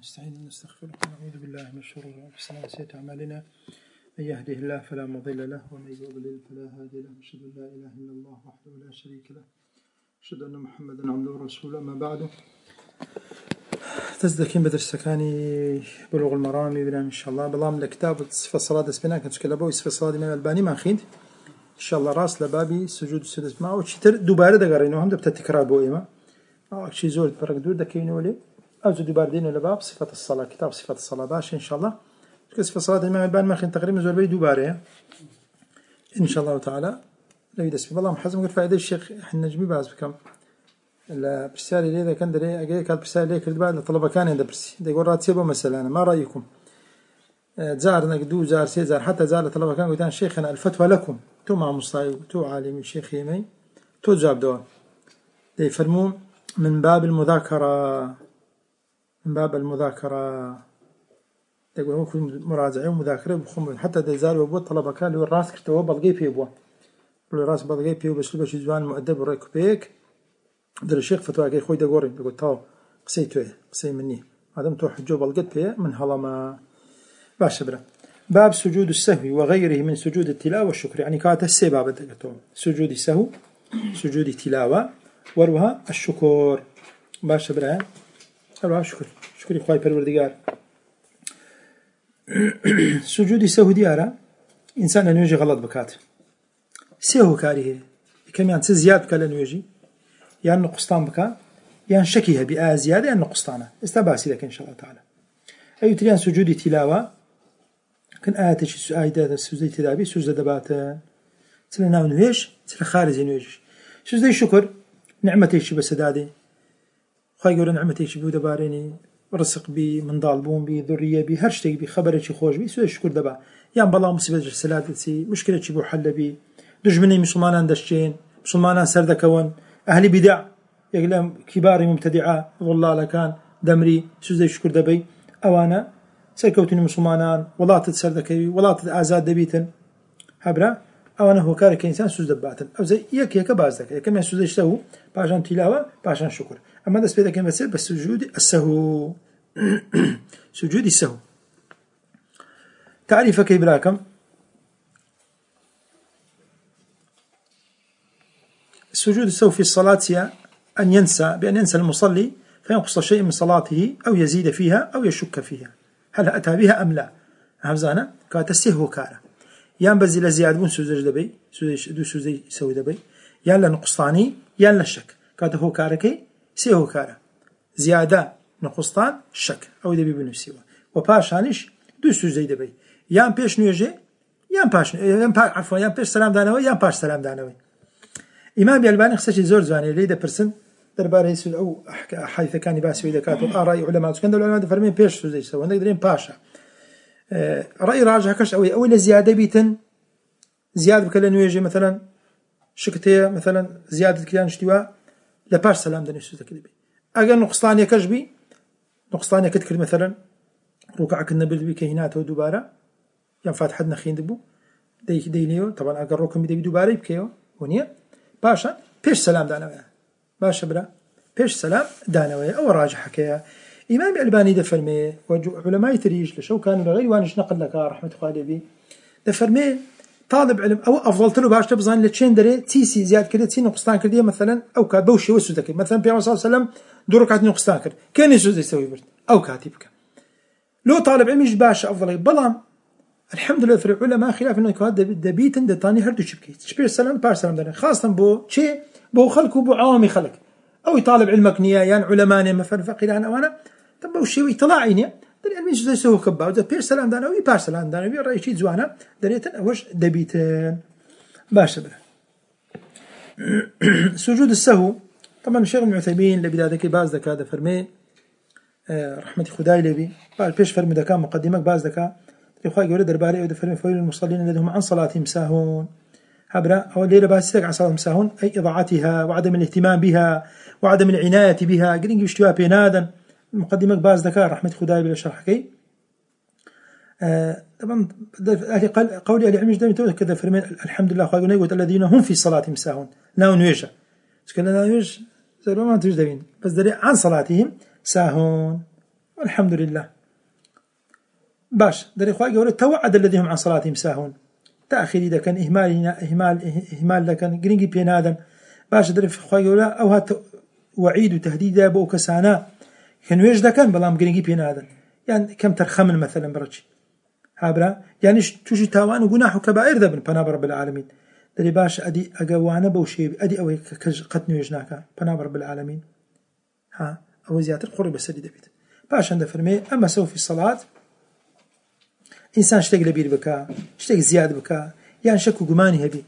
نستعين ونستغفره ونعوذ بالله من شرور أنفسنا وسيئات أعمالنا، من يهده الله فلا مضل له ومن يضلل فلا هادي له، أشهد أن لا إله إلا الله وحده لا شريك له، أشهد أن محمدا عبده ورسوله. أما بعد، تزدكين بدرسكاني بلوغ المرام بنا إن شاء الله بلام لكتاب صفة الصلاة دسبنا كنت كلابوي صفة الصلاة من الباني ما خيد إن شاء الله راس لبابي سجود السدس ما وشتر دوباره دقرينه هم دبت تكرار بوئما أو شيء زول فرق دور دكينه ولي أوزو دوباردين لباب صفة الصلاة كتاب صفة الصلاة باش إن شاء الله صفة الصلاة الإمام الباني ما خيد تقريبا زول بي دوباره إن شاء الله تعالى. لا يدس بالله محزم قل فائدة الشيخ إحنا نجمي باز بكم البرسالة اللي إذا كان دري أجي كان برسالة اللي كرد بعد الطلبة كان عند برسي ده يقول راتبه مثلا أنا ما رأيكم زار نقدو زار سيزار حتى زار الطلبة كان قلنا شيخنا الفتوى لكم تو مع مصايب تو عالم الشيخ يمي تو جاب دوام ده يفرمون من باب المذاكرة ده يقول هو مراجعة ومذاكرة بخم حتى ده زار وبو الطلبة كان اللي الراس كتوه بلقي فيه بوا الراس بلقي فيه بس لبش جوان مؤدب وريكو بيك در الشيخ فتوى كي خوي دقوري بيقول تاو قصي مني عدم تو حجو بلقت بيه من هلا ما باش بره. باب سجود السهو وغيره من سجود التلاوة والشكر، يعني كانت السباب دقتهم سجود السهو سجود التلاوة وروها الشكر باش بره وروها الشكر شكري خوي پروردگار. سجود السهو ديارة إنسان أن يجي غلط بكات سهو كاريه كم يعني زياد بكال أن يجي يعني نقصتان بكا يعني شكيها بآية زيادة يعني نقصتانه استباسي لك إن شاء الله تعالى. أي تريان سجود تلاوة كان آية سجود تلاوة سجود دبات تلنا ونويش تل خارج نويش سجود الشكر نعمتي شي بسدادي خاي يقول نعمتي شي بودباريني رزق بي من ضالبون بي ذرية بي هرشتي بي خبرة شي خوش بي سجود الشكر دبا يعني بالله مصيبة سلادتي مشكلة شي بو حل بي دجمني مسلمان دشين مسلمان سردكون أهل بدع يقولون كبار مبتدعة والله كان دمري سجود الشكر دبي أوانا سيكوتني مسلمانان ولا تتسردكي ولا تتعزاد دبيتن هبرا أوانا هو كارك إنسان سجود دباتن أو زي يك بازدك كما سجود السهو باشان تلاوة باشان شكر. أما ده سبيدا كما بس سجود السهو سجود السهو تعريفك إبراكم سجود السهو في الصلاة هي أن ينسى بأن ينسى المصلي فينقص شيء من صلاته أو يزيد فيها أو يشك فيها هل أتى بها أم لا همزانا كاتسيه كارا يان بزي لزياد بون سوزج دبي سوزي سوي دبي يان لنقصتاني يان للشك كاته كاركي سيه كارا زيادة نقصتان شك أو دبي بنفسه وباشانش دو سوزي دبي يان بيش نيجي يان باش عفوا يان بيش سلام دانوي يان باش سلام دانوي. إمام الباني خصش زور زواني ليدا برسن درباره يسول أو حيث كان يباسي إذا كانت آراء علماء كان العلماء فرمين بيش سوزي سوا نقدرين باشا رأي راجح كش أو زيادة بيتن زيادة بكلن ويجي مثلا شكتية مثلا زيادة كلان اشتواء لباش سلام دني سوزي كذبي أجل نقصانية كشبي نقصانية كتكر مثلا ركعك النبي بكينات ودبارة ينفات حدنا خين دبو دينيو طبعا أجل ركن بدي بدبارة يبكيو ونيا باشا بيش سلام دانويا باشا برا بيش سلام دانويا أو راجح حكاية. إمام الباني دفرمي وعلماء تريج لشو كانوا لغير وانش نقل لك رحمة خالي بي دفرمي طالب علم أو أفضل تلو باش تبزان لتشين دري تيسي زياد كده تي نقصتان كده مثلا أو كابوشي وسو ذكي مثلا بيعمل صلى الله عليه وسلم دو ركعات نقصتان كده كان يسوز يسوي برد أو كاتبك لو طالب علم يش باش أفضل بلام الحمد لله في العلماء خلاف إنه كهاد دبيتن دتاني هردو شبكي تشبير سلام باش سلام داني خاصة بو شيء بو خلق وبو عوامي خلق أو يطالب علمك نيا علماء مثلا فقيران أوانا طب وشيء يطلعيني دري المين شو يسوي كباو ده بير سلام دانا وي بار سلام دانا وي رأي شيء زوانا دريتن أوش دبيتن باش بره. سجود السهو طبعا الشيخ ابن عثيمين لبداية باز دكا ده فرمي رحمة خداي لبي بعد بيش فرمي دكا مقدمك باز دكا يخاي يقول درباري أو دفرمي فويل المصلين الذين هم عن صلاتهم ساهون هبرا أو الليلة باسيتك عن صلاتهم ساهون أي إضاعتها وعدم الاهتمام بها وعدم العناية بها قرين يشتوها بينادا مقدمك باز دكا رحمة خداي بلا شرحكي طبعا قولي العلم جدا كذا فرمي الحمد لله خايقون يقول الذين هم في صلاتهم ساهون لا نويجا سكنا لا نويج زروا ما تجدين بس دري عن صلاتهم ساهون الحمد لله باش دري خواهي قولة توعد الذين هم عن صلاتهم ساهون تأخير إذا كان إهمال لكن قرنقي بين آدم باش دري خواهي قولة أو هات وعيد وتهديد بو كسانا كانوا يجد كان بلام قرنقي بين آدم يعني كم ترخمن مثلا برجي هابرا يعني توجي تاوان وقناح وكبائر ذبن بناب رب العالمين دري باش أدي أقوانا بوشي أدي أو قتنو يجناك بناب رب العالمين ها أو زيادة قرب السدي دبيت باش عند فرمي أما سوف في الصلاة إنسان اشتاق لبير بكا اشتاق زياد بكا يعني شك وقماني هبي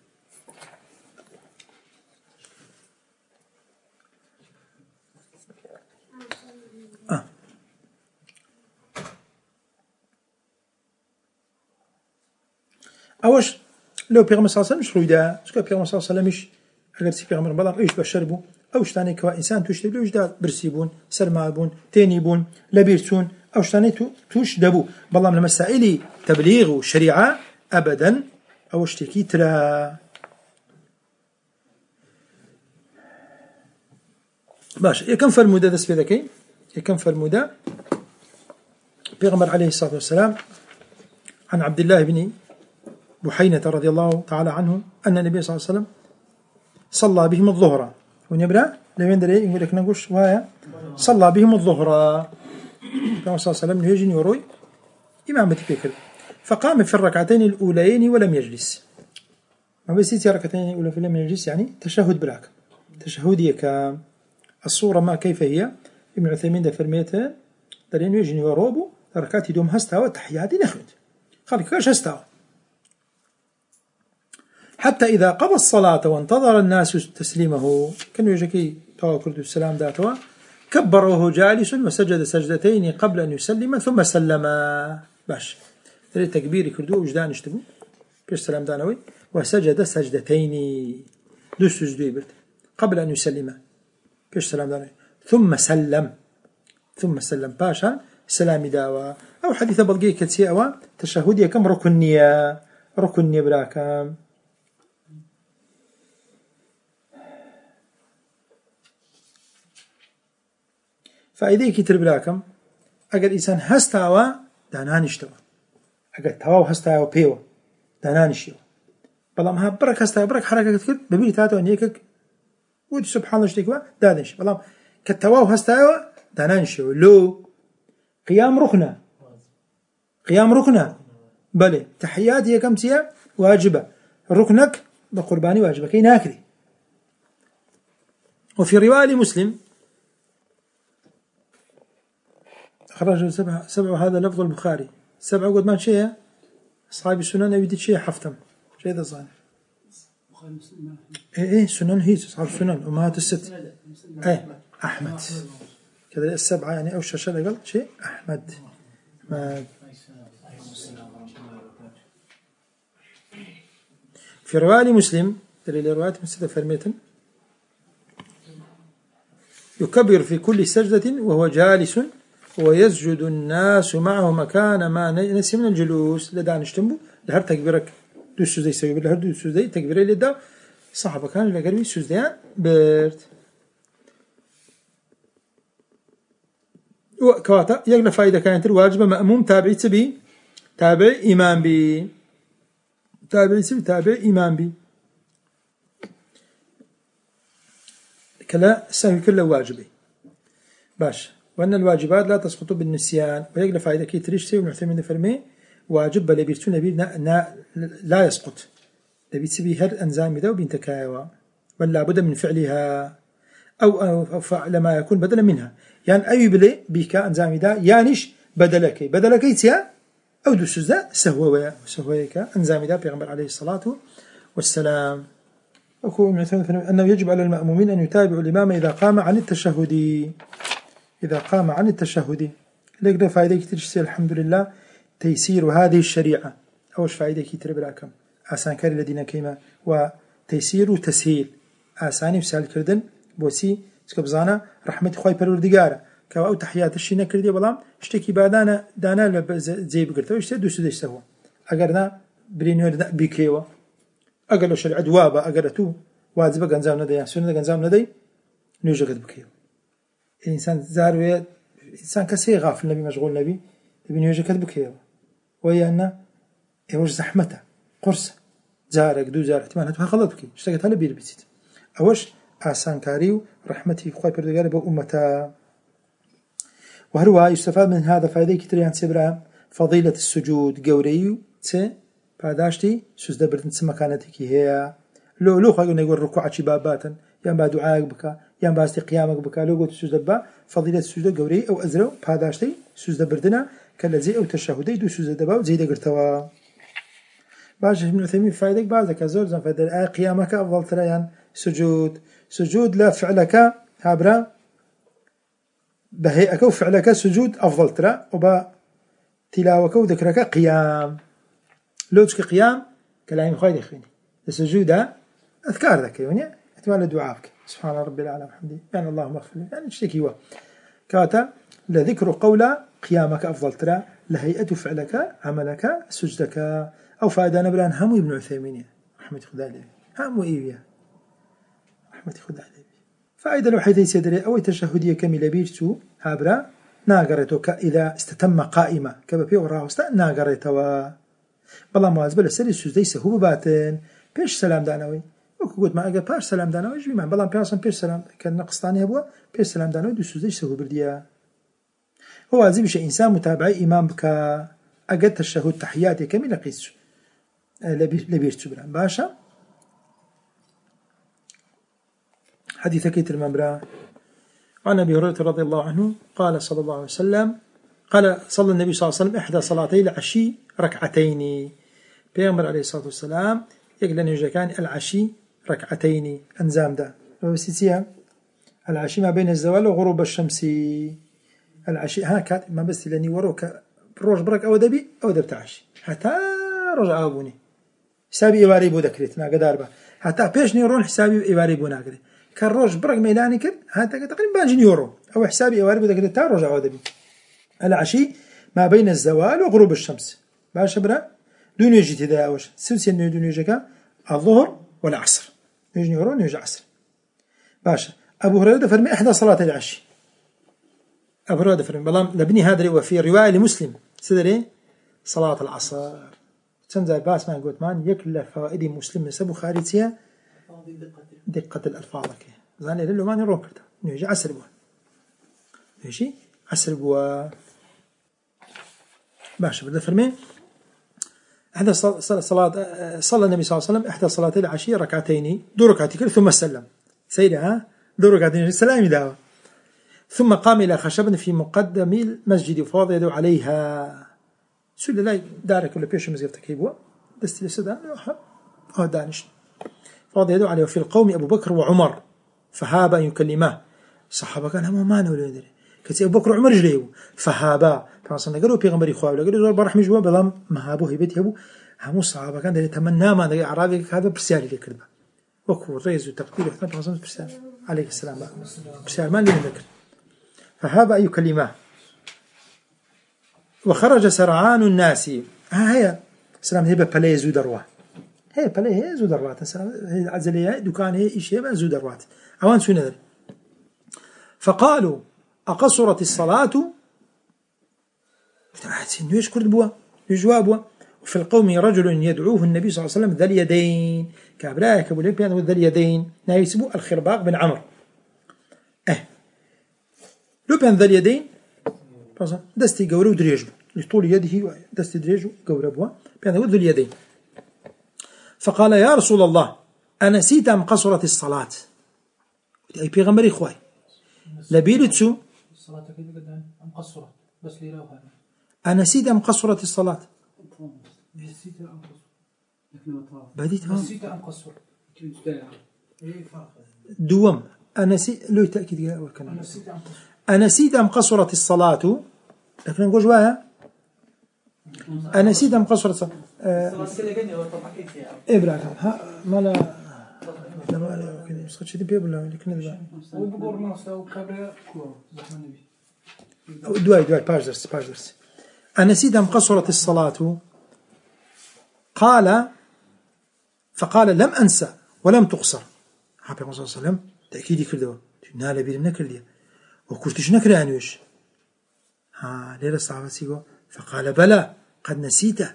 أوش لو بيغمر صلى الله عليه وسلم مش رويدا شكو بيغمر صلى الله عليه وسلم مش أجر سي بيغمر بلام إيش بشربوا أوش تاني كوا إنسان توش دبلو إيش برسيبون سرمابون تانيبون لبيرسون أوش تاني توش دبو بلام المسائل تبليغ وشريعة أبدا أوش تكي ترى باش يكم فالمدة دس في ذكي يكم فالمدة بيغمر عليه الصلاة والسلام عن عبد الله بن بحينة رضي الله تعالى عنه أن النبي صلى الله عليه وسلم صلى بهم الظهر ونبرأ لو يندري يقول لك نقول وهاي صلى بهم الظهر كما صلى الله عليه وسلم يجي يروي إمامة بكر فقام في الركعتين الأولين ولم يجلس ما بس ركعتين الأولى فلم يجلس يعني تشهد بلاك تشهدية كالصورة ما كيف هي ابن عثيمين ده فرميته درين يجي يروبو ركعتي دوم هستاوى تحياتي نخد خلي كاش هستاوى حتى إذا قضى الصلاة وانتظر الناس تسليمه كانوا يجيكي تواكل السلام داتوا كبر وهو جالس وسجد سجدتين قبل أن يسلم ثم سلم باش تري تكبيري كردو وجدان اشتبو كيش سلام دانوي وسجد سجدتين دوس سجدوي برد قبل أن يسلم كيش سلام دانوي ثم سلم باشا سلام داوا أو حديث بلقي كتسيئوا تشهدية كم ركنية براكم فإذا كتر براكم أجد إنسان هستاوا دانان اشتوا أجد تواو هستاوا بيوا دانان اشتوا بلام ها برك هستاوا برك حركة كتير ببيل تاتو أنيكك ود سبحان الله اشتكوا دانش بلام كتواو هستاوا دانان اشتوا لو قيام ركنا بلى تحيات هي كم تيا واجبة ركنك بقرباني واجبة كي ناكري وفي رواية مسلم خرج سبع هذا لفظ البخاري 7 قد ما شيء أصحاب السنن يبدي شيء حفتم شيء ذا صار إيه سنن هي أصحاب السنن أمهات الست أحمد كذا 7 يعني أو شاشة قال شيء أحمد ما في رواية مسلم دليل رواية مسلم فرميتن يكبر في كل سجدة وهو جالس ويسجد الناس معه مكان ما نسي من الجلوس لدان اشتنبو لهر تكبيرك دو سجدي سوي لهر دو سجدي تكبيري لدا صحابة كان لقربي سجديان برد وكواتا يقل فايدة كانت الواجبة مأموم تابعي تبي تابع إمام بي تابع تبي تابع إمام بي كلا سهل كله واجبي باش وأن الواجبات لا تسقط بالنسيان ويقل فائدة كي تريش سيو نعتمد فرمي واجب بل بيرتو نبي لا يسقط نبي تسبي هر أنزام ذا وبينتكايوا بل لابد من فعلها أو فعل ما يكون بدلا منها يعني أي بلي بك أنزام ذا يانش بدلكي تيا أو دوسوز ذا سهويك أنزام ذا بيغمر عليه الصلاة والسلام أقول مثلا أنه يجب على المأمومين أن يتابعوا الإمام إذا قام عن التشهد لقد فائدة كتير الحمد لله تيسير هذه الشريعة أوش فائدة كتير براكم آسان كار الذين كيما وتيسير وتسهيل آساني وسهل كردن بوسي سكبزانا رحمة خوي پروردگار كوا أو تحيات الشينا كردي بلام اشتكي بعدانا دانا زي بقرته وش تدو سدش سوا أجرنا برينور بكيوا أجر شرع دوابا أجرتو واجب جنزام ندي سنة جنزام ندي نوجد بكيوا الإنسان زاروية إنسان كسي غافل النبي مشغول النبي تبين يوجد كذبك هي وهي أن يوجد زحمته قرصة جارك دو جار احتمال هتوها غلط بكي اشتغلت هلا بير بيسيت أوش آسان كاريو رحمتي خوي بردقاري بأمتا. وهروها يستفاد من هذا فائدة كتريان سبرا فضيلة السجود قوريو تسي بعداشتي سجدة بردن تسمى كانتك هي لو خاقنا يقول ركوع باباتا ينبا دعاء بك ينبا استقيامك بك لو قلت سجدة با فضيلة السجدة قوري أو أزرو بعداشتي سجدة بردنا كالذي أو تشهدي دو سجدة با وزيدة قرتوا. باش ابن عثيمين فايدك بعضك زور زن فائدة قيامك أفضل تريان سجود لا فعلك هابرا بهيئك وفعلك سجود أفضل ترى وبا تلاوك وذكرك قيام لوجك قيام كلام خير يخويني السجود أذكار ذاك يعني احتمال دعائك سبحان ربي الأعلى وحمده يعني اللهم اغفر لي يعني تشتكي هو كاتا لذكر قول قيامك أفضل ترى لهيئة فعلك عملك سجدك أو فائدة نبلان همو ابن عثيمين رحمة خدا عليه همو إيويا رحمة خدا عليه فائدة لو حيث يسيدري أو تشهدية كاملة بيجتو هابرا ناقريتو إذا استتم قائمة كما في وراه ناقريتو بلا موازبة لسري السجدي سهو بباتن بيش سلام دانوي وكو قلت ما أقل باش سلام دانوي جميع من بلا بياسا بيش سلام كان نقصتاني هبوا بيش سلام دانوي دو السجدي سهو برديا هو عزيب شيء إنسان متابعي إمام بك أقل تشهد تحياتي كاملة قيسو لبيرتو بلا باشا حديث كيتر المبرا عن أبي هريرة رضي الله عنه قال صلى الله عليه وسلم قال صلى النبي صلى الله عليه وسلم إحدى صلاتي العشي ركعتين بيغمر عليه الصلاة والسلام يقول لنا كان العشي ركعتين أنزام ده وبسيتيها العشي ما بين الزوال وغروب الشمس العشي كات ما بس لاني وروك روج برك أو دبي أو دبت عشي حتى رجع أبوني حسابي إباري بو ذكرتنا قدار حتى بيش نيرون حسابي إباري بو ناقري كان روج برق ميلاني كر هذا تقريبا 2 يورو أو حسابي أوارب ذاك التار رجع ودبي العشي ما بين الزوال وغروب الشمس باش برا دون يجي تدا أوش سلسلة دون يجيك الظهر والعصر 2 يورو نيجي عصر باش أبو هريرة فرمي إحدى صلاة العشي أبو هريرة فرمي بلام لبني هذا وفي رواية لمسلم سدري صلاة العصر تنزل باس ما قلت مان يكل فوائد مسلم نسبه خارجية دقة الألفاظ كي زاني للو ما نروح كرتا نيجي عسر بوا نيجي عسر بوا باش بدأ فرمي إحدى صلى النبي صلى الله عليه وسلم إحدى صلاتي العشي ركعتين 2 ركعتين ثم سلم سيدة 2 ركعتين سلام دعوة ثم قام إلى خشبة في مقدم المسجد وفاض يده عليها سؤال لا دارك ولا بيش مزير تكيبوا دستي لسدان دانش فاض يده عليه. وفي القوم أبو بكر وعمر فهابا أن يكلماه الصحابة كان هم ما نقولوا يدري كتير أبو بكر وعمر جليوا فهابا فصلنا قالوا بيغمبري خواه ولا قالوا برح مجوا بلام ما هابوه يبيت هبو هم الصحابة كان يتمنى ما ذا أعرابي هذا برسالة لكذا وكو رئيس وتقدير وحنا فصلنا برسالة عليه السلام برسالة ما لنا ذكر. فهابا أن يكلماه وخرج سرعان الناس هي سلام هي ببلاي زودروات هي بلاي هي زودروات سلام هي عزلية دكان هي إيش هي زودروات أوان شو ندري. فقالوا أقصرت الصلاة نيش كرد بوا يجوا بوا. وفي القوم رجل يدعوه النبي صلى الله عليه وسلم ذا اليدين كابراك أبو ليبيان ذا اليدين نايسبو الخرباق بن عمرو لبيان ذا اليدين دستي قورو دريجو لطول يده دستي دريجو قورو بوا بيان ذا اليدين. فقال يا رسول الله أنسيت أم قصرت الصلاة أي بيغمبر إخوي لبيلتسو الصلاة كيف أم قصرت بس لي روها أنسيت أم قصرت الصلاة نسيت أم قصرت بديت نسيت أم قصرت دوم أنسيت لو تأكيد أنسيت أم قصرت الصلاة لكن نقول جواها أنسيت أم قصرت الصلاة إبراهيم ها ما لا سخشتي بيبلا لكن ذا وبقول ما سو كبر كوا زحمة النبي دواي باجرس أنسيت أم قصرت الصلاة فقال لم أنسى ولم تقصر حبي الله صلى الله عليه وسلم تأكيدي كردوا نال بيرم نكرديا وكرتش نكر أنوش ليرة الصحابة سيقول فقال بلى قد نسيته.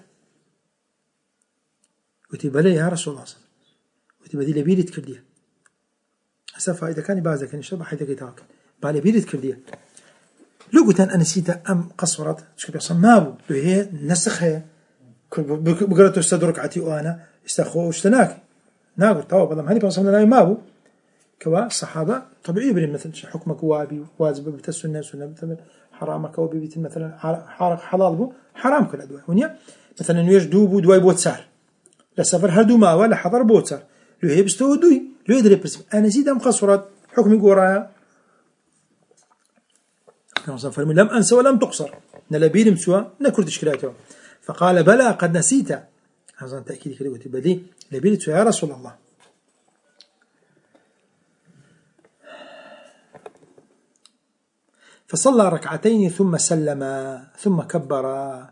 قلت بلى يا رسول الله صلى الله عليه وسلم. قلت بدي لبيرت كرديه أسفا إذا كان بعض كان يشرب حيث يتاكل بالي بيرت كرديه لو قلت أنا نسيته أم قصرت شو بيحصل ما بو لو هي نسخها بقرأت استدرك عتي وأنا استخو اشتناك ناقول طواب الله هني بنصلنا لا ما بو كوا الصحابة طبيعي بري مثلا حكمك وابي واجب بتسنة سنة مثلا حرامك أو بيت مثلا حلال بو حرام كل أدوية ونيا مثلا يجدوب دواي بوتسار لا سفر هردو ما ولا حضر بوتسار لو هي بستو دوي لو يدري برسم أنا زيد أم قصرت حكمي قراءة لم أنسى ولم تقصر نلبير مسوى نكرد إشكالاته فقال بلى قد نسيت هذا تأكيد كده قلت بدي لبيرت يا رسول الله. فصلى ركعتين ثم سلم ثم كبر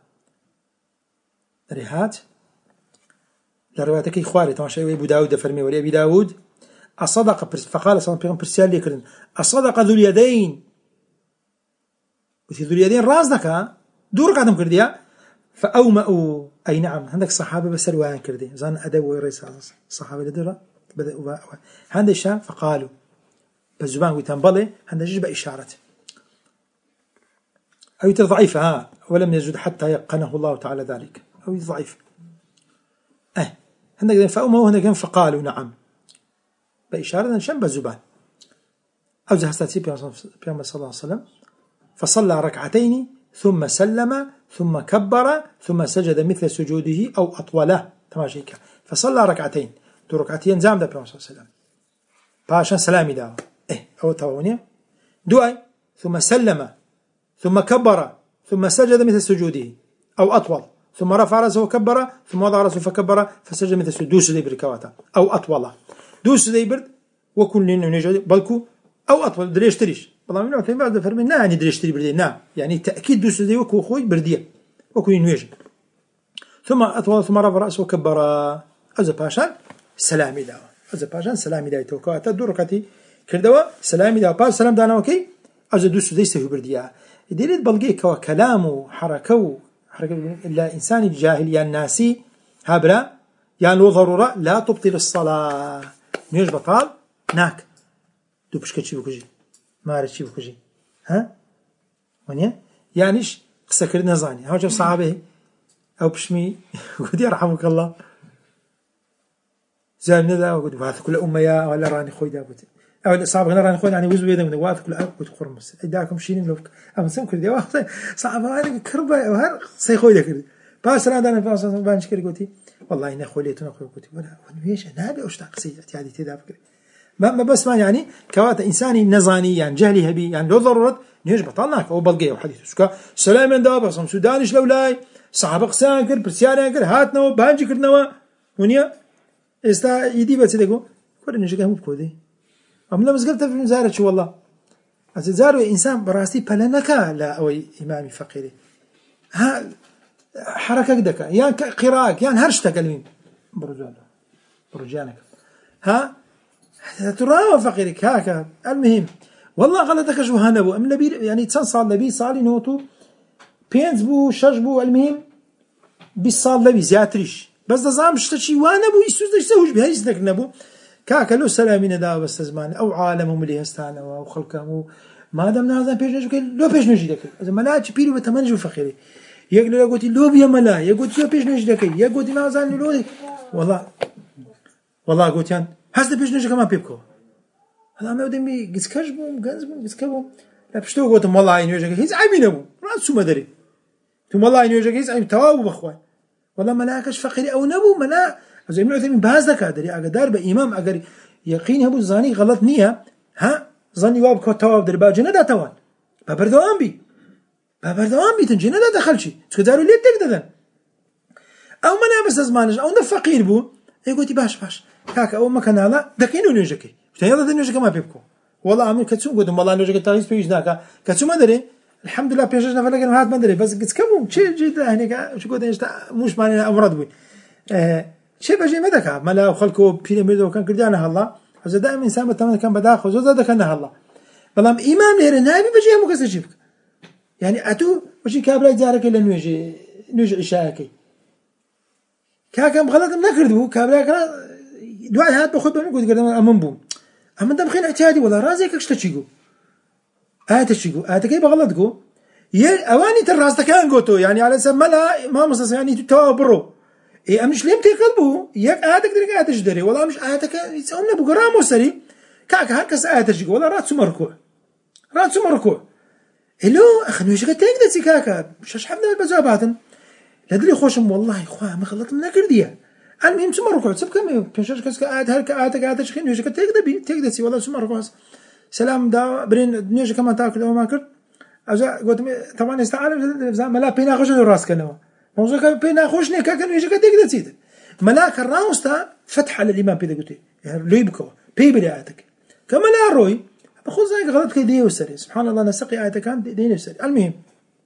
رهات لروايتك إخواري طبعا شيء أبو داود فرمي ولي أبي داود أصدق فقال صلى الله عليه وسلم أصدق ذو اليدين وفي ذو اليدين رازنك دور قادم كرديا فأومأوا أي نعم عندك صحابة بس روايان كردي زان أدو رئيس الصحابة لدرا بدأوا عند الشام فقالوا بالزبان ويتنبلي عند جيب إشارة أو ضعيفة ولم يزد حتى يقنه الله تعالى ذلك أو ضعيف عندك فأومأوا هنا فقالوا نعم بإشارة شام بالزبان أو زهستي بيامر صلى الله عليه وسلم فصلى ركعتين ثم سلم ثم كبر ثم سجد مثل سجوده أو أطوله تماشيك فصلى ركعتين دو ركعتين زام ده بيامر صلى الله عليه وسلم باشا سلامي داو أو توانية دعاء ثم سلم ثم كبر ثم سجد مثل سجوده أو أطول ثم رفع رأسه وكبر ثم وضع رأسه فكبر فسجد مثل سجوده دوس دي بركواته أو أطوله دوس دي برد وكل نجد بلكو أو أطول دريش تريش والله من وقتين بعد فرمي نا يعني دريش تري بردية نا يعني تأكيد دوس دي وكو خوي بردية وكو ينويج ثم أطول ثم رفع رأسه وكبر أزا باشان سلامي داو أزا باشان سلامي داو توقعات دو ركعتي كردوا سلامي داو باش سلام دانا وكي أزا دوس دي سهو بردية ديريت بلقيك وكلامه حركه إلا إنسان الجاهل يا الناسي هابلا يعني لو ضرورة لا تبطل الصلاة نيش بطال ناك دو بشكتشي بكجي مارتشي بكجي ونيا يعنيش قسكر نزاني هاو جاب صحابه أو بشمي قد يرحمك الله زال نذا وقد وهذا كل أمة ولا راني خوي دابوت أو صعب غير راني خوي يعني وزو يدا من وهذا كل أب وتقرمس إداكم شيء لوك أما سام كردي واحد صعب هذا كربة وهر سيخوي ذكر باس أنا دانا باس بانش كري قلتي والله إن خويليتنا خوي قلتي ولا ونبيش نابي أشتاق سيد يعني تدا فكري ما بس ما يعني كوات إنساني نزاني يعني جهلي هبي يعني لو ضرورت نيج بطلناك أو بلقيه وحديث سكا سلام من دابا صم سودانيش لولاي صعب قسانكر برسيانكر هاتنا بانجي كرنا ونيا استا يدي بس دغو كل نجي هم بكودي أم لا مسقلت في زارة شو والله أتزاروا إنسان براسي بلنكا لا أو إمامي فقيري ها حركة دكا يعني قراءة يعني هرش تكلمين برجانك ها ترى فقيرك هاك المهم والله غلطك شو هنبو أم نبي يعني تصل نبي صالي نوتو بينز بو شش بو المهم بالصال نبي زياتريش بس ده زعم شتشي وانا بو يسوس ده يسويش بهايس لك نبو كاك لو سلامين دا بس زمان أو عالمهم اللي هستانه أو خلقهم ما دام نازل بيش نجوا لو بيش نجي لك إذا ملاك بيرو بتمنجوا فقيري يقول له قلت لو بيا ملا يقول لو بيش نجي لك يقول لي نازل لو والله قلت يعني هذا بيش نجي كمان بيبكو هذا ما ودمي جسكجبهم جسكبهم لا بشتو قلت والله إنه يجي هيز عيبين أبو رأسه ما دري ثم والله إنه يجي هيز عيب توابو بخوان والله ملاكش فقيري أو نبو ملا زي ما يعتمد بهذا كادري أقدر بإمام أقدر يقين هبو زاني غلط نية ها ظني واب كتواب در باجنا دا توان ببردوام بي تنجينا دا دخلشي تكدارو ليه تقدر أو منا بس زمانش أو نفقير بو يقولي باش هاك أو مكان هذا دكينو نيجكي تيلا ده نيجك ما بيبكو والله عمل كتسوم قدام والله نيجك تايس بيجي ذاك كتسوم ما دري الحمد لله بيجي نفلا كان هاد ما دري بس قلت كم شيء جدا هنيك شو قلت إيش مش معنى أمراض بوي شيء بجي ما ذاك ملا وخلكوا بيراميد وكان كرديانا الله هذا دائما إنسان بتمنى كان بداخل وزاد كان الله بلام إمام لهر النبي بجي هم كسر شيبك يعني أتو وشي كابلا جارك إلا نوجي عشاءكي كاكم غلط نكردو كابلا كلا دعاء هات بخود بمن قلت قدام أمم بوم أما دم خين اعتيادي ولا رازك أشتشيجو آتكي بغلطكو أواني تراس كان قوتو يعني على سملا ما مصص يعني تتوابرو إيه أمش ليه بتقلبه يك آتك درك آتش دري والله مش آتك يسألنا بقرام وسري كاك هركس آتش والله راتسو مركوع إلو أخنو إيش قد تقدر سكاكا مش حبنا البزاباتن لدري خوشم والله إخوة ما خلط من كردية المهم سمر ركوع سب كم بيشش كسك آتك خين إيش قد تقدر سي والله سمر ركوع سلام دا برين نيجي كمان تاكل أو ما كرت أجا قلت طبعا استعارف زمان ملا بينا خوش الراس كنوا موضوع كان بينا خوش نيكا كانوا يجي كده تسيد ملاك الراوستا فتح على الإمام بيدا قلت يعني لو يبكوا بيبلي آتك كما لا روي بخذ زيك غلط كده وسري سبحان الله نسقي آتك كان دين وسري المهم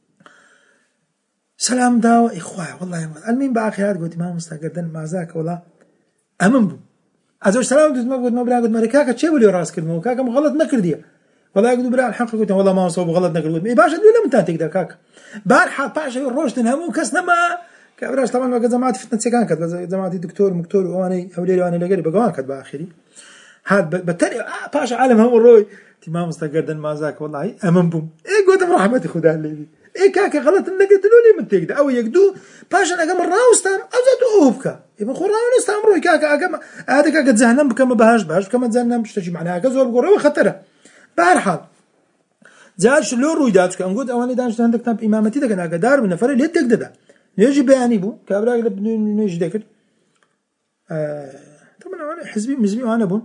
سلام دا إخوة والله المهم بآخرات قلت ما مستقدن مع ذاك والله أمم أزوج سلام قلت ما بلا قلت مريكاك تشيبوا لي راس كلمة كاكا غلط نكرديه والله يقولوا بلا الحق قلت والله ما صوب غلط نقول إيه باشا ولا من تقدر كاك بارحة باشا الروش تنهمو كسنا ما كبراش طبعا وقت زماتي فتنة سكان كتب زماتي دكتور مكتور واني أولي واني لقري بقوان كتب آخري هذا بالتالي باشا عالم هم الروي تمام مستقردن ما ذاك والله أمن بوم إيه قلت برحمتي خدها اللي إيه كاك غلط نقدر تقولي من تقدر أو يقدو باشا أنا قام الراوستام أزاتو أوبكا يبقى خو راوستام روي كاك أقام هذا كاك تزهنم بكم بهاش بكم تزهنم بشتجي معناها كزول بقول خطرة بارحال زال شلو رويدات كان قلت أواني دانش عندك تاب إمامتي ده كان أقدار من نفر اللي تقدر نيجي بيعني بو كابراك نيجي ذكر طبعا أنا حزبي مزبي وأنا بو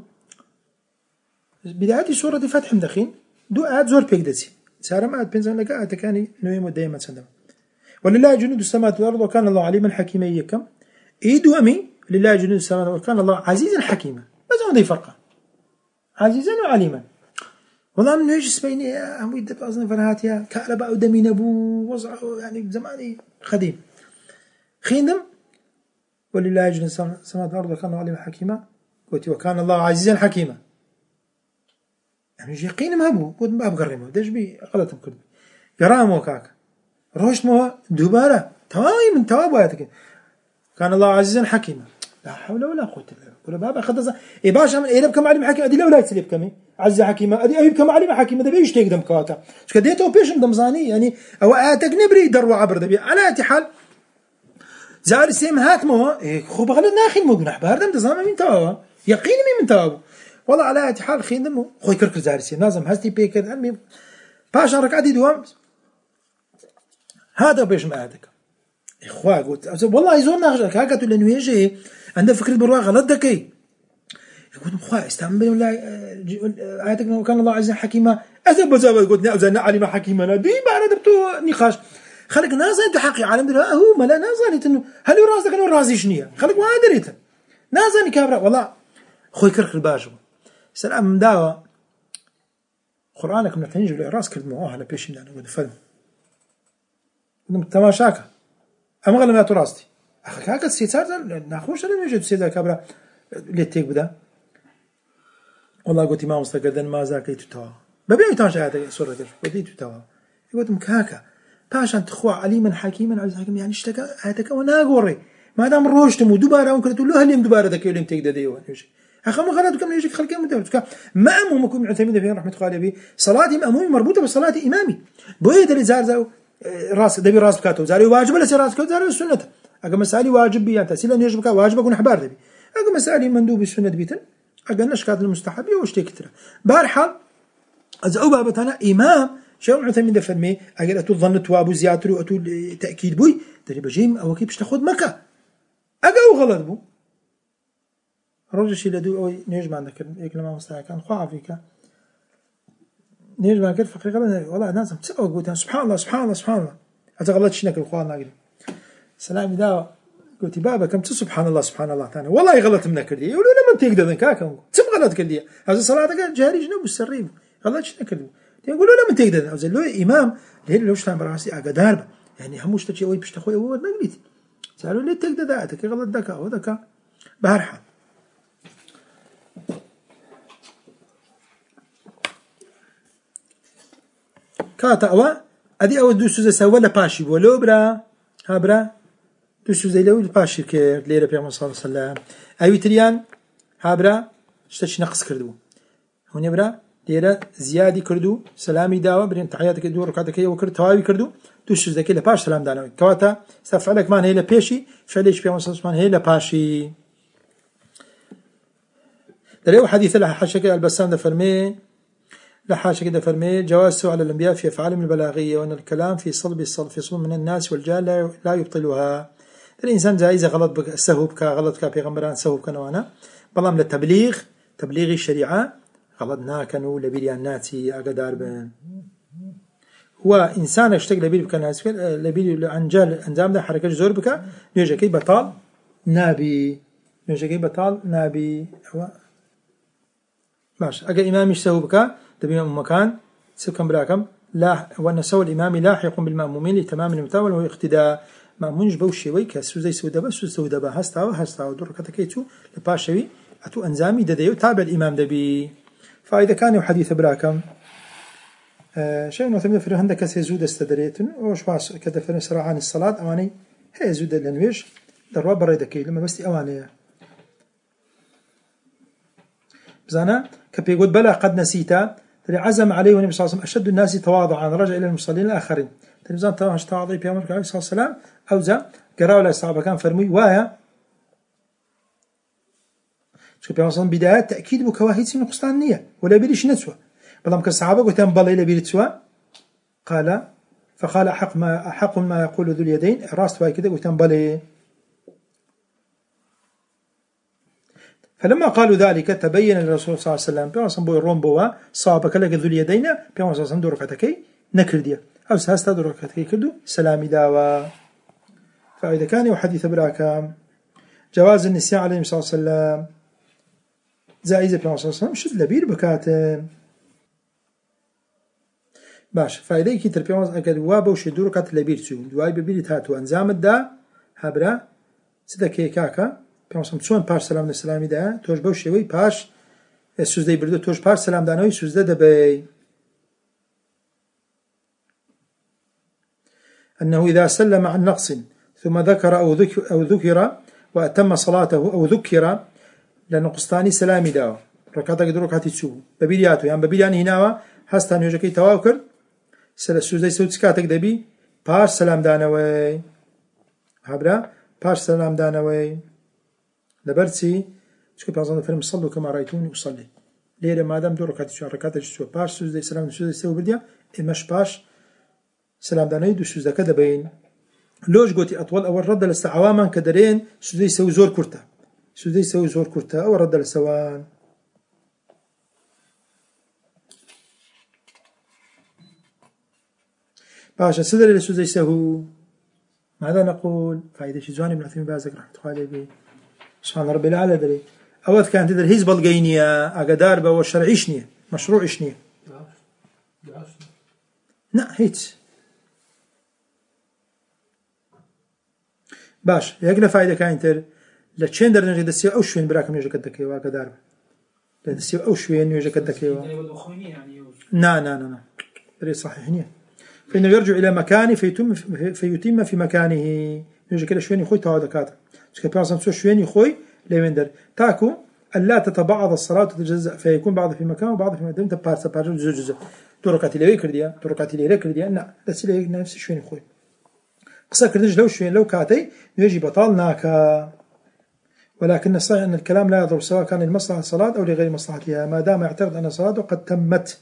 بداية سورة فتح مدخين دو آد زور بيقدسي سارة ما آد بينزل لك آد كاني نويم ودايما سندم ولله جنود السماوات والأرض وكان الله عليما حكيما يكم إيدو أمي لله جنود السماوات والأرض وكان الله عزيزا حكيما بس هو ذي فرقه عزيزا وعليما والله من يجلس بيني هم يدب أظن فرهاتيا كهرباء ودمين أبو وضع يعني زماني قديم خيندم ولله جنود السماوات والأرض وكان الله عليما حكيما قلت وكان الله عزيزا حكيما يعني يقين ما أبو قلت ما أبقرمه دش بي غلط مكرد قرامه كاك روشت مو دوباره تواي من تواباتك كان الله عزيزا حكيما لا حول ولا قوة إلا بالله ولا بابا خدز إيه باشا من إيه بكم علم حكيم أدي لا ولا يتسلب كمي عز حكيمة أدي أيب كم علم حكيمة ده بيش تقدم كواتا إيش كديته بيش دمزاني يعني أو آتك نبري دروا عبر دبي على أتحال زار السيم هات مو إيه خو بغلط ناخين مو جناح بهردم تزامن من توابا يقين من توابا والله على أتحال خين دمو خوي كرك زار السيم لازم هستي بيكر المهم باشا ركعتي دوام هذا بيش ما آتك إخوة قلت والله يزور ناخذ كاكتو لأنه يجي عنده فكرة بروا غلط دكي يقول مخواه استعمل ولا آياتك وكان الله عزيزا حكيما أذب بزاوة قلت نأذن علم حكيمنا دي بعد دبتو نقاش خلق نازل أنت حقي عالم درها هو ما لا نازل إنه هل يرازك إنه رازي شنيا خلق ما دريته نازل كابرا والله خوي كرك الباجو سلام من دعوة قرآنك من تنجي راس كلمة واحدة بيش من أنا قلت فلم تماشاك أما غلما يا تراستي أخي كاكا السيسار ناخوش أنا نجد سيدا كابرا ليتيك بدا والله قلت ما مستقدن ما ذاك تتوا ببيع تاش هذا سورة كيف بدي تتوا قلت مكاكا باشان تخوع عليما حكيما عز حكيم يعني اشتكى هذاك وانا قوري ما دام روشتم ودبارة ممكن تقول له هل يم دبارة ذاك يوم تيجي ديوان يجي أخي ما غلط كم يجي خلك يوم دبارة ما أمهم يكون معتمد في رحمة الله عليه صلاتي مأمومي مربوطة بصلاة إمامي بويد اللي زار راس دبي راس بكاتو زاري واجب ولا راس بكاتو زاري السنة أجا مسألة واجب بيان تسيلا نيجبك واجب أكون حبار دبي أجا مسألة مندوب السنة بيتن أجا نشكات المستحب واشتي كتير بارحال أزعوبها بتانا إمام شو معتمد فرمي أجا أتو ظنت وأبو زياتر وأتو تأكيد بوي تري بجيم أو كيف تاخذ مكة أجا وغلط بو رجل شيء لدو أو نيجب عندك كلمة مستحب كان خاف فيك نيجي ما كيف فقري غلط والله ناس تسأل قلت سبحان الله سبحان الله سبحان الله هذا غلط شنك الأخوان ناقل سلام دا قلت بابا كم سبحان الله سبحان الله ثاني والله غلط منك كردي يقولوا لما تقدر ذنكاكم تم غلط كردي هذا صلاتك جاري جنوب السريب غلط شنك كردي يقولوا لما تقدر هذا لو إمام ليه لو شلون براسي أقدار يعني هموش تجي وين بيشتخوي هو نقليت سألوا ليه تقدر ذاتك غلط ذكاء وذكاء بهرحال كاتأوا ئەدی ئەوە دوو سوزە سەوە لە پاشی بووە لەو برا هابرا دوو سوزەی لەو پاشی کرد لێرە پێغەمبەر صلی الله علیه وسلم ئەوی تریان هابرا شتێکی نەقص کردبوو هونێ برا لێرە زیادی کردو سەلامی داوە برێن تحیاتەکە دوو ڕکعەتەکەی ئەوە کرد تەواوی کردو دوو سوزەکەی لە پاش سەلام دانەوەی کەواتە ئێستا فعلێکمان هەیە لە پێشی فعلێکی پێغەمبەر صلی الله علیه وسلم هەیە لە پاشی دريو حديث الحاشية البسام دفرمي لحاشية دفرمي جواز سوء على الأنبياء في أفعالهم البلاغية وأن الكلام في صلب من الناس والجهل لا يبطلها الإنسان جائزة غلط بك سهو بك غلط بك بيغمبران سهو بك نوانا بلام للتبليغ تبليغ الشريعة غلطنا كانوا لبيريان ناتي أقدار بن هو إنسان اشتق لبير بك ناس لبير عن جهل أنزام ده حركة زور بك نيجي بطال نابي نيجي بطال نابي باش أجا إمامي سهو بك تبي مكان سكن براكم لا وأن سوى الإمام لاحق بالمأمومين لتمام المتابعة وهو اقتداء مأمونش بوشي ويك سوزي سودبا سودبا هستا ودور كتكيتو لباشوي أتو أنزامي دديو تابع الإمام دبي فإذا كان حديث براكم شيء مثلا في هندك سيزود استدريتن وش باس كذا في صراحة عن الصلاة أواني هي زود لنويش دروا بريدكي لما بس أواني بزانا كبيقول بلا قد نسيت عزم عليه النبي صلى الله عليه وسلم أشد الناس تواضعا رجع إلى المصلين الآخرين تلميذان تواضع تواضع في أمرك عليه الصلاة والسلام أوزع قراءة الصحابة كان فرمي وايا شو بيوصل بداية تأكيد بكواهيد سين قسطانية ولا بيريش نسوة بلام كالصحابة قلت بلا إلى بيرتسوا قال فقال أحق ما يقول ذو اليدين راست واي كده قلت بلا فلما قالوا ذلك تبين للرسول صلى الله عليه وسلم بيوصل بو الروم بوا صابك لك ذو اليدين بيوصل صلى الله عليه وسلم نكرديا أو سهستا دركتكي كردو سلامي داوا فإذا كان يحدث براكام جواز النساء عليه الصلاة والسلام زائزة بيوصل صلى الله عليه وسلم شد لبير بكاتم باش فإذا كتر بيوصل أكد وابا وشد دركت لبير سو دواي ببير تاتو أنزام الدا هبرا سيدا كيكاكا بيوصل تسون باش سلام السلامي دا توش بوشي وي باش سوزدي بردو توش باش سلام دانوي سوزده دبي أنه إذا سلم عن نقص ثم ذكر أو ذكر وأتم صلاته أو ذكر لنقصتاني سلامي داو ركعتك دركعتي تسو ببيلياتو يعني ببيليان هناوا هستان يوجكي تواوكر سوزدي سوتسكاتك دبي باش سلام دانوي هبرا باش سلام دانوي لبرتي شكو بيعظم الفيلم صلوا كما رأيتوني أصلي ليه ما دام دو ركعتي تسو ركعتك تسو باش سوزدي سلام سوزدي سو برديا إماش باش سلام دانوي دو سوزدك دبين لوش قوتي أطول أول رد لستعواما كدرين سوزدي سو زور كرتا سوزدي سو زور كرتا أول رد لسوان باشا سدر لسوزدي سهو ماذا نقول فائدة شزواني بن عثيم بازك رحمة الله عليه سبحان ربي العالى دري أول كانت تدر هيز بلقينيا أقدار بو شرعيشنية مشروعشنية لا هيت باش يقنا فائدة كاينتر لتشين در نجد السيو أو شوين براكم يجا كدكي وأقدار لدسيو أو شوين يجا كدكي نا دري صحيحنية فإنه يرجع إلى مكانه فيتم في مكانه يجا كده شوين يخوي تاو دكاتا سكبيان سو شوين يخوي ليويندر تاكو ألا تتبعض الصلاة وتتجزأ فيكون بعض في مكان وبعض في مكان تبارس جزء تركاتي لي كرديا تركاتي لي كرديا لا دسي لي نفس شوين يخوي قصة كردج لو شوين لو كاتي يجي بطالناك ولكن الصحيح أن الكلام لا يضر سواء كان لمصلحة الصلاة أو لغير مصلحتها ما دام يعتقد أن الصلاة قد تمت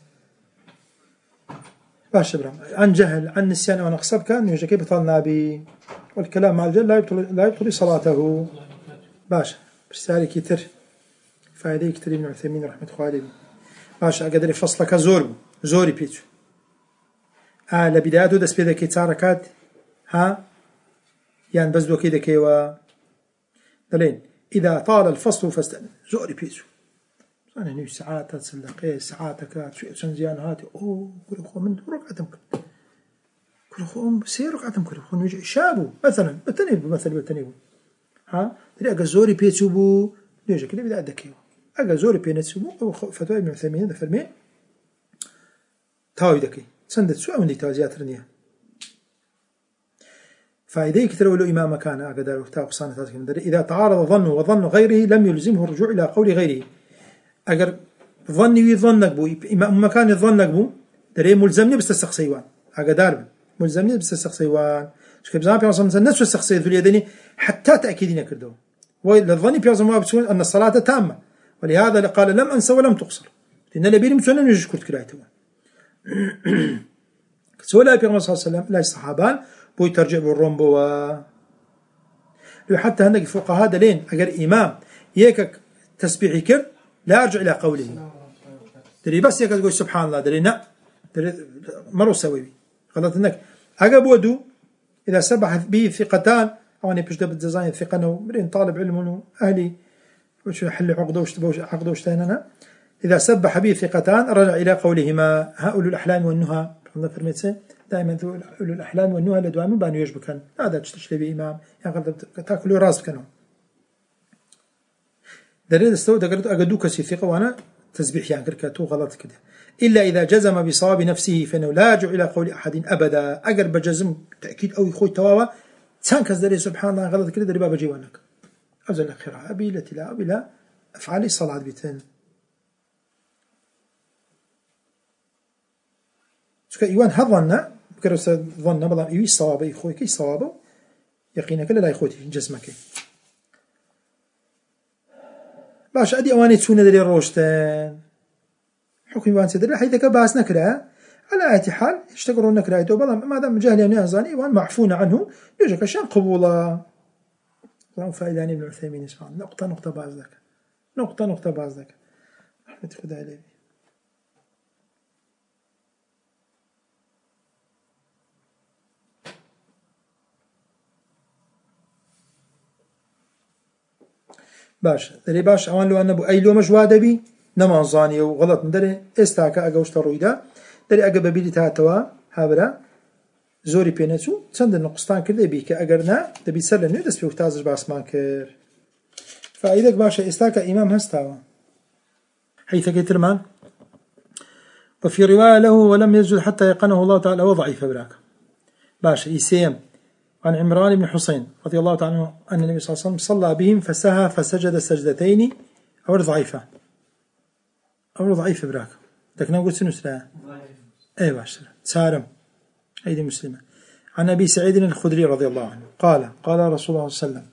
باش برام عن جهل عن نسيان أو نقصب كان يجي كيف بطالنا بي والكلام مع الجهل لا يبطل صلاته باش بسالي كتر فائدة كتير من عثيمين رحمة الله عليه باش أقدر فصلك زوري بيتو لبدايته دس بيدا كي تاركات ها يعني بس دو كيدا كيوا دلين إذا طال الفصل فاستأذن زوري بيتو أنا نيجي ساعات تسلق ساعات كات شو زيان هاتي كل خو من ركعتهم كل خو سير ركعتهم كل خو نيجي شابو مثلا بتنيب ها تري أجا زوري بيتو بو نيجي كده بدأ دكيو أجا زوري بينتو بو أو فتوى ابن عثيمين ده فرمي تاوي دكي سندت سو من دي توزيات رنيا فإذا كتروا له إمام كان أقدر وقتاق صانتاتك من دري إذا تعارض ظنه وظن غيره لم يلزمه الرجوع إلى قول غيره. أجر ظني وظنك بو إمام مكان ظنك بو دري ملزمني بس السقسيوان أقدر ملزمني بس السقسيوان. شو كبزان بيعصم الناس والسقسي ذو اليدين حتى تأكيدين كردوا. والظني بيعصم بسون أن الصلاة تامة، ولهذا قال لم أنسى ولم تقصر. لأن النبي مسلم يجوز كرت كرايته. سؤال النبي صلى الله عليه وسلم لا الصحابان بو يترجع بالرمبو حتى هناك فقهاء دلين أجر إمام يكك تسبيح كر لا أرجع إلى قوله دري بس يكك تقول سبحان الله دري نا دري مرو سوي غلط هناك أجر بودو إذا سبح به ثقتان أو أنا بجد بالديزاين ثقة إنه مرين طالب علم إنه أهلي وش حل عقده وش تبوش عقده وش تهنا إذا سبح به ثقتان رجع إلى قولهما هؤلاء الأحلام والنهى الله فرميتسه دائما أولو الأحلام والنهى لدوام بانو يجبكن هذا تشتري بإمام يعني تاكلوا راس بكنهم دريد استوى دقرت أقدو كسي ثقة وأنا تسبيح يعني كركاتو غلط كده إلا إذا جزم بصواب نفسه فإنه لا يرجع إلى قول أحد أبدا أقرب جزم تأكيد أو يخوي تواوا تسانكس دري سبحان الله غلط كده دري بابا جيوانك أزل الأخيرة أبي لا تلا أبي لا أفعالي الصلاة بيتين شو إيوان هظنا بكرس ظن بلا إيوي صوابه يخوي كي صوابه يقينك لا يخوتي في جسمك باش أدي أواني تسونا دري روشتان حكم يوان سيدر حيث كباس نكرا على أي حال يشتغلون نكرا بلا ما دام جاهل يعني أزاني وان معفون عنه يوجد كشان قبولا فائداني ابن عثيمين اسمعنا نقطة باز ذاك نقطة باز ذاك رحمة خدا عليه. باش دري باش أوان لو أن أي لو مجواد بي نما زاني وغلط من دري استاكا أجوشت الرويدا دري أجب بيلي تهاتوا هابرا زوري بيناتو تسند النقصتان كله بيك أجرنا تبي سر لنو دس بيوفتازج باسمان كر فإذا باش استاكا إمام هستاوا حيث كترمان وفي رواية له ولم يسجد حتى يقنه الله تعالى وضعيف براك باش يسيم عن عمران بن حسين رضي الله تعالى عنه أن النبي صلى الله عليه وسلم صلى بهم فسهى فسجد سجدتين أو ضعيفة براك لكن نقول سنسلا أي باشر سارم أيدي مسلمة عن أبي سعيد الخدري رضي الله عنه قال رسول الله صلى الله عليه وسلم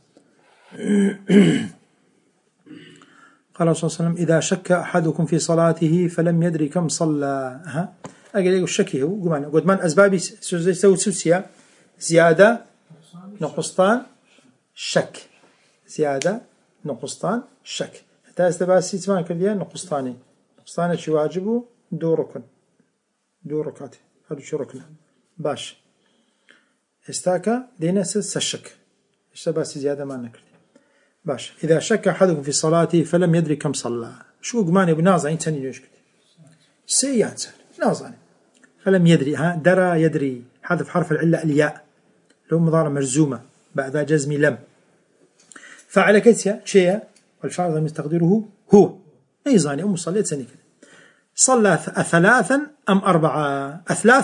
قال رسول الله صلى الله عليه وسلم إذا شك أحدكم في صلاته فلم يدري كم صلى أقول الشكي هو قد من أسبابي سوي سوسيا زيادة نقصتان شك زيادة نقصتان شك حتى استباسي تمان كليا نقصتاني شو واجبه دو ركعات هذا شو ركن باش استاكا دينا الشك استباسي زيادة ما نكري باش إذا شك أحدكم في صلاته فلم يدري كم صلى شو قماني بنازع إنسان يشكل سيانسان نازع فلم يدري درى يدري حذف حرف العلة الياء لو مضارع مرزومة بعد جزم لم فعل كتيا شيء والفعل مستقدره هو أيضا أم صليت سنة كده صلى ثلاثا أم أربعة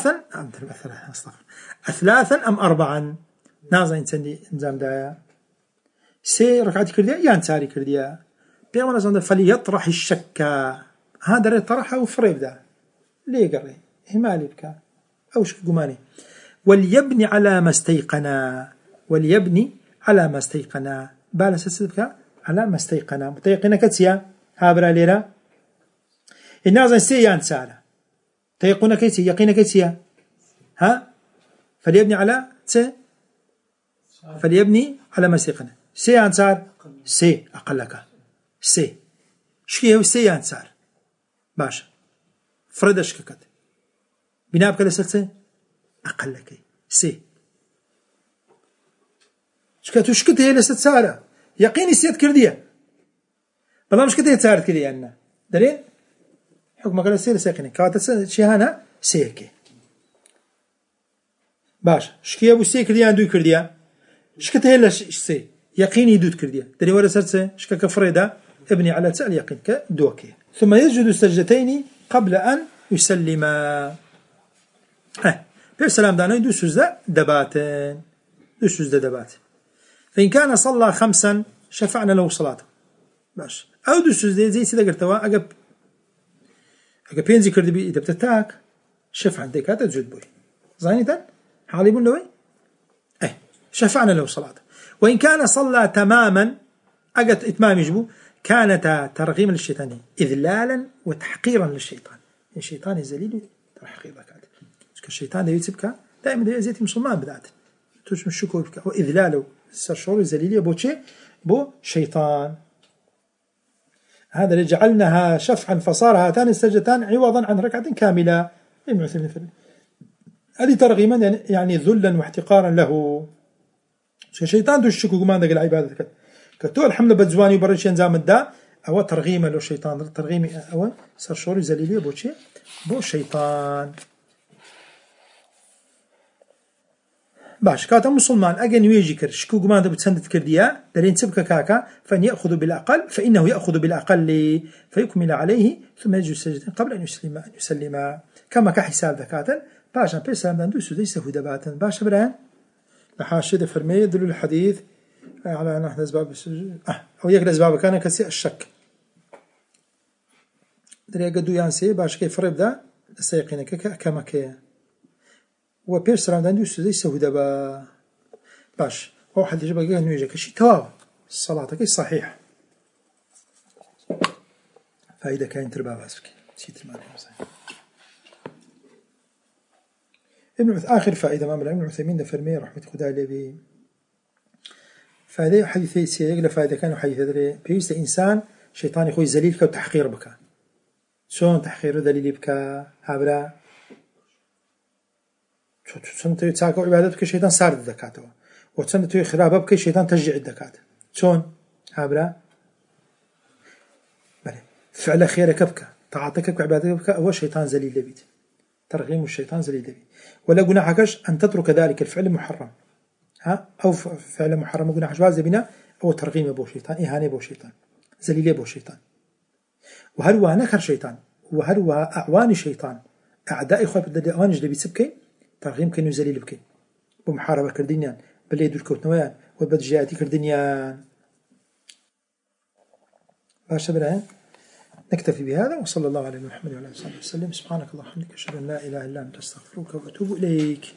أثلاثا أم أربعا نازع إنسان نزام دايا سي ركعتي كرديا يان تاري كرديا بيعمل أصلا فليطرح الشك هذا طرحه وفريب ده ليه قري همالي بك أو شك قماني وليبني على ما استيقنا بالس السبكة على ما استيقنا متيقنا كتيا هابرا ليرا الناس سيان سالة تيقنا كتيا يقينا كتيا فليبني على ما استيقنا سيان سار سي أقلك سي شكيه سيان سار باشا فردش كت بناب كده سلسة أقلك سي شكته هي لست سارة يقيني سيد كردية بلا مش كده سارت كردية أنا دليل حكم كده سير سيقني كاتت شهانة سيكي باش شكيه أبو سي كردية عندو كردية شكته هي لسي يقيني دود كردية دليل ولا سرسة شكا كفريدة ابني على تسأل يقين كدوكي ثم يسجد السجدتين قبل أن يسلم بالسلام دانو يدو سجدة دباتين دو سجدة دبات. فإن كان صلى 5 شفعنا له صلاته باش أو دو سجدة زي سيدا قرتوا أجا بينزي كرد بي إذا بتتاك شفع ديكات تجد بوي زينتا حالي بون لوي شفعنا له صلاته. وإن كان صلى تماما أجت إتمام يجبو كانت ترغيما للشيطان إذلالا وتحقيرا للشيطان. الشيطان الذليل تحقير ذكاته الشيطان ده يتبكى دائما ده يزيد مسلمان بدعت توش مش شكو بك وإذلاله الشعور الذليلية بوشي بو شيطان. هذا اللي جعلناها شفعا فصار هاتان السجدتان عوضا عن ركعة كاملة. هذه ترغيما يعني ذلا واحتقارا له. الشيطان دو الشكو كمان ذاك العبادة كتو الحملة بزواني وبرش ينزام الدا أو ترغيما له الشيطان ترغيمي أو صار شعور الذليلية بوشي بو شيطان. باش كاتا مسلمان أجن يجيكر شكو جمان بتسندت كرديا درين سبك كاكا فإن يأخذ بالأقل فإنه يأخذ بالأقل فيكمل عليه ثم يجلس سجدة قبل أن يسلم كما كحساب ذكاتا باش أن بيسلم دندو سدي سهودة باتا باش بران لحاشد فرمي دلو الحديث على أن أحد أسباب السجود أو يقل أسباب كان كسي الشك دري قدو يانسي باش كيف ربدا سيقينك كما كي وبير سلام دندو سدي سهودة باش هو حد يجب أن يجيك شيء تواب الصلاة كي صحيح فإذا كان ترباب أسفك سيت المعنى آخر فائدة ما ابن عثيمين ده فرمي رحمة خدا لبي فائدة حديث سيقل فائدة كانوا حديث دري بيست إنسان شيطان يخوي زليل وتحقير بك شون تحقير دليل بك هابرا شون تساكو عبادتك شيطان سارد الدكاتة وشون تي خرابة بك شيطان تشجع الدكاتة شون هابرا بله فعل خيرك بك طاعتك بك عبادتك بك هو شيطان زليل لبيت ترغيم الشيطان زليل لبيت ولا جناحكش أن تترك ذلك الفعل محرم أو فعل محرم جناح جواز بنا أو ترغيم أبو شيطان إهانة أبو شيطان زليل أبو شيطان وهل هو نكر شيطان وهل هو أعوان الشيطان أعداء إخوة بدل أعوان جلبي سبكين ترغيم كانوا زليل بكين بمحاربة كردينيان بل يدور كوتنويان وبدجياتي كردينيان باش برهن نكتفي بهذا وصلى الله على محمد وعلى آله وصحبه وسلم. سبحانك اللهم وبحمدك أشهد أن لا إله إلا أنت أستغفرك وأتوب إليك.